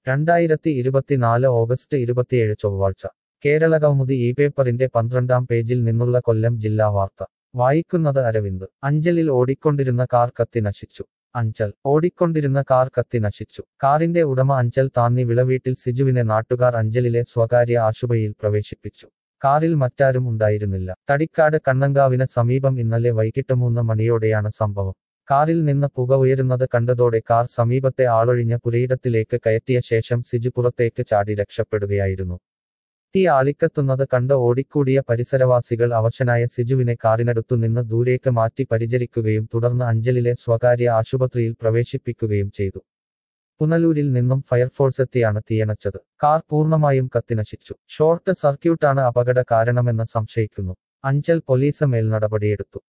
2024 August 27 ചൊവ്വാഴ്ച കേരളകൗമുദി ഈ പേപ്പറിന്റെ 12-ാം പേജിൽ നിന്നുള്ള കൊല്ലം ജില്ലാ വാർത്ത വായിക്കുന്നത് അരവിന്ദ് അഞ്ചലിൽ ഓടിക്കൊണ്ടിരുന്ന കാർ കത്തി നശിച്ചു. അഞ്ചൽ ഓടിക്കൊണ്ടിരുന്ന കാർ കത്തി നശിച്ചു. കാറിന്റെ ഉടമ അഞ്ചൽ താന്നി വിളവീട്ടിൽ സിജുവിനെ നാട്ടുകാർ അഞ്ചലിലെ സ്വകാര്യ ആശുപത്രിയിൽ പ്രവേശിപ്പിച്ചു. കാറിൽ മറ്റാരും ഉണ്ടായിരുന്നില്ല. തടിക്കാട് കണ്ണങ്കാവിന് സമീപം ഇന്നലെ വൈകിട്ട് 3 മണിയോടെയാണ് സംഭവം. കാറിൽ നിന്ന് പുക ഉയരുന്നത് കണ്ടതോടെ കാർ സമീപത്തെ ആളൊഴിഞ്ഞ പുരയിടത്തിലേക്ക് കയറ്റിയ ശേഷം സിജു പുറത്തേക്ക് ചാടി രക്ഷപ്പെടുകയായിരുന്നു. തീ ആളിക്കത്തുന്നത് കണ്ട് ഓടിക്കൂടിയ പരിസരവാസികൾ അവശനായ സിജുവിനെ കാറിനടുത്തു നിന്ന് ദൂരേക്ക് മാറ്റി പരിചരിക്കുകയും തുടർന്ന് അഞ്ചലിലെ സ്വകാര്യ ആശുപത്രിയിൽ പ്രവേശിപ്പിക്കുകയും ചെയ്തു. പുനലൂരിൽ നിന്നും ഫയർഫോഴ്സെത്തിയാണ് തീയണച്ചത്. കാർ പൂർണ്ണമായും കത്തിനശിച്ചു. ഷോർട്ട് സർക്യൂട്ടാണ് അപകട കാരണമെന്ന് സംശയിക്കുന്നു. അഞ്ചൽ പോലീസ് മേൽനടപടിയെടുത്തു.